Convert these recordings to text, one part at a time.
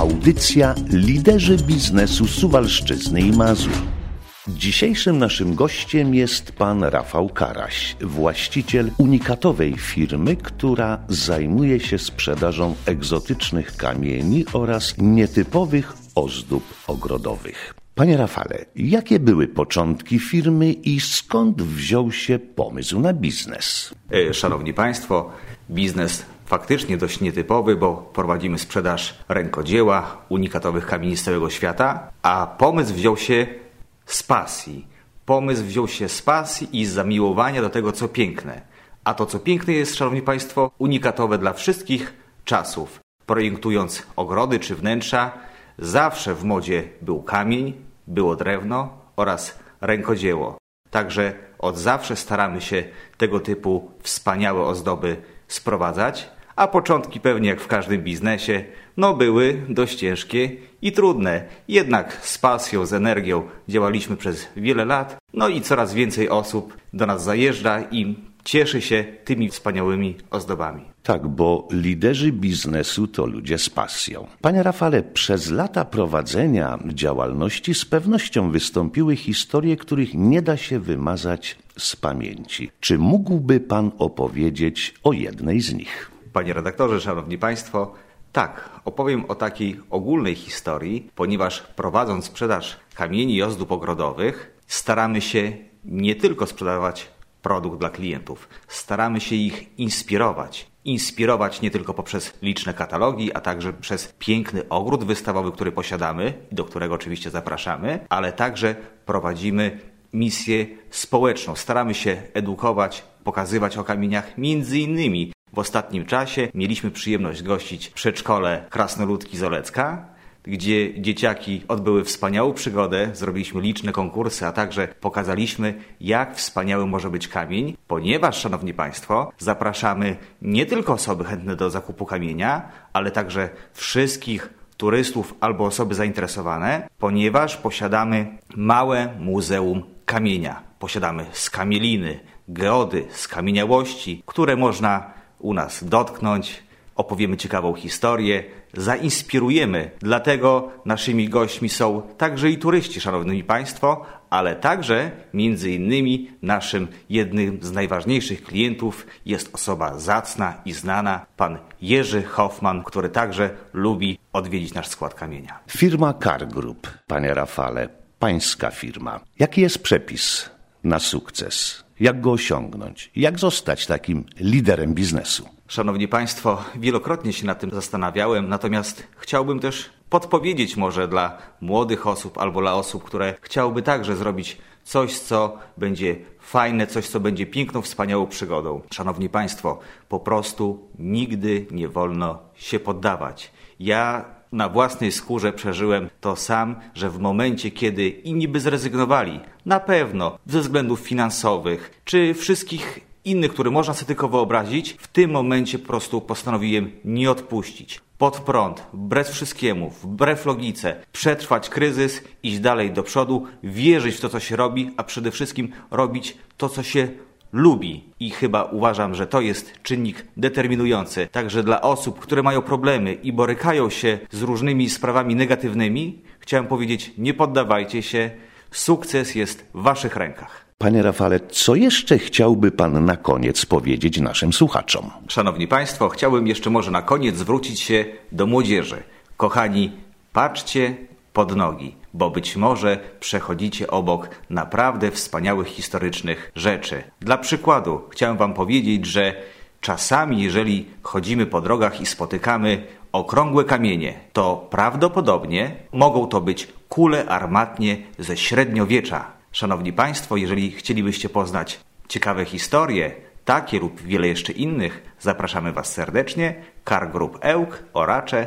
Audycja Liderzy Biznesu Suwalszczyzny i Mazur. Dzisiejszym naszym gościem jest pan Rafał Karaś, właściciel unikatowej firmy, która zajmuje się sprzedażą egzotycznych kamieni oraz nietypowych ozdób ogrodowych. Panie Rafale, jakie były początki firmy i skąd wziął się pomysł na biznes? Szanowni Państwo, biznes faktycznie dość nietypowy, bo prowadzimy sprzedaż rękodzieła, unikatowych kamieni z całego świata, a pomysł wziął się z pasji. Pomysł wziął się z pasji i z zamiłowania do tego, co piękne. A to, co piękne, jest, szanowni Państwo, unikatowe dla wszystkich czasów. Projektując ogrody czy wnętrza, zawsze w modzie był kamień, było drewno oraz rękodzieło. Także od zawsze staramy się tego typu wspaniałe ozdoby sprowadzać, a początki pewnie jak w każdym biznesie, były dość ciężkie i trudne. Jednak z pasją, z energią działaliśmy przez wiele lat, i coraz więcej osób do nas zajeżdża i cieszy się tymi wspaniałymi ozdobami. Tak, bo liderzy biznesu to ludzie z pasją. Panie Rafale, przez lata prowadzenia działalności z pewnością wystąpiły historie, których nie da się wymazać z pamięci. Czy mógłby pan opowiedzieć o jednej z nich? Panie redaktorze, szanowni państwo, tak, opowiem o takiej ogólnej historii, ponieważ prowadząc sprzedaż kamieni i ozdób ogrodowych, staramy się nie tylko sprzedawać produkt dla klientów, staramy się ich inspirować. Inspirować nie tylko poprzez liczne katalogi, a także przez piękny ogród wystawowy, który posiadamy i do którego oczywiście zapraszamy, ale także prowadzimy misję społeczną. Staramy się edukować, pokazywać o kamieniach. Między innymi w ostatnim czasie mieliśmy przyjemność gościć przedszkole Krasnoludki z Olecka, gdzie dzieciaki odbyły wspaniałą przygodę, zrobiliśmy liczne konkursy, a także pokazaliśmy, jak wspaniały może być kamień, ponieważ, szanowni państwo, zapraszamy nie tylko osoby chętne do zakupu kamienia, ale także wszystkich turystów albo osoby zainteresowane, ponieważ posiadamy małe muzeum kamienia. Posiadamy skamieliny, geody, skamieniałości, które można u nas dotknąć, opowiemy ciekawą historię, zainspirujemy. Dlatego naszymi gośćmi są także i turyści, szanowni państwo, ale także między innymi naszym jednym z najważniejszych klientów jest osoba zacna i znana, pan Jerzy Hoffman, który także lubi odwiedzić nasz skład kamienia. Firma Car Group, panie Rafale, pańska firma. Jaki jest przepis na sukces? Jak go osiągnąć? Jak zostać takim liderem biznesu? Szanowni Państwo, wielokrotnie się nad tym zastanawiałem, natomiast chciałbym też podpowiedzieć może dla młodych osób albo dla osób, które chciałyby także zrobić coś, co będzie fajne, coś, co będzie piękną, wspaniałą przygodą. Szanowni Państwo, po prostu nigdy nie wolno się poddawać. Ja na własnej skórze przeżyłem to sam, że w momencie, kiedy inni by zrezygnowali, na pewno ze względów finansowych, czy wszystkich innych, które można sobie tylko wyobrazić, w tym momencie po prostu postanowiłem nie odpuścić. Pod prąd, wbrew wszystkiemu, wbrew logice, przetrwać kryzys, iść dalej do przodu, wierzyć w to, co się robi, a przede wszystkim robić to, co się lubi. I chyba uważam, że to jest czynnik determinujący. Także dla osób, które mają problemy i borykają się z różnymi sprawami negatywnymi, chciałem powiedzieć, nie poddawajcie się, sukces jest w waszych rękach. Panie Rafale, co jeszcze chciałby pan na koniec powiedzieć naszym słuchaczom? Szanowni Państwo, chciałbym jeszcze może na koniec zwrócić się do młodzieży. Kochani, patrzcie pod nogi, bo być może przechodzicie obok naprawdę wspaniałych historycznych rzeczy. Dla przykładu chciałem wam powiedzieć, że czasami, jeżeli chodzimy po drogach i spotykamy okrągłe kamienie, to prawdopodobnie mogą to być kule armatnie ze średniowiecza. Szanowni Państwo, jeżeli chcielibyście poznać ciekawe historie, takie lub wiele jeszcze innych, zapraszamy Was serdecznie. Car Group Ełk, Oracze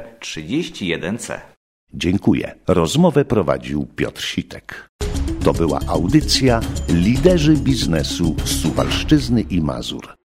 31C. Dziękuję. Rozmowę prowadził Piotr Sitek. To była audycja Liderzy Biznesu Suwalszczyzny i Mazur.